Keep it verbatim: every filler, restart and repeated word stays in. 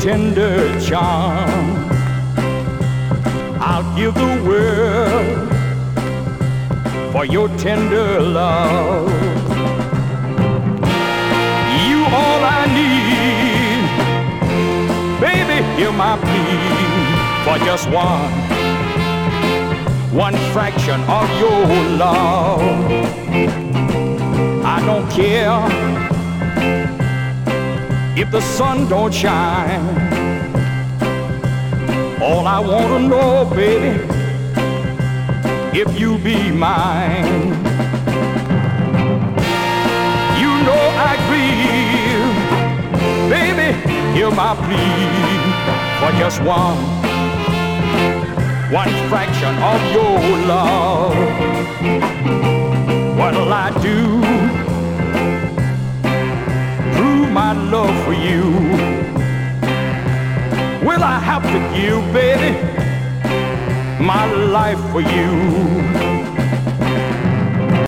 tender charm. I'll give the world for your tender love. You all I need, baby, hear my plea for just one, one fraction of your love. I don't care if the sun don't shine. All I want to know, baby, if you be mine. You know I grieve, baby, hear my plea for just one, one fraction of your love. What'll I do? Prove my love for you. Will I have to give, baby, my life for you?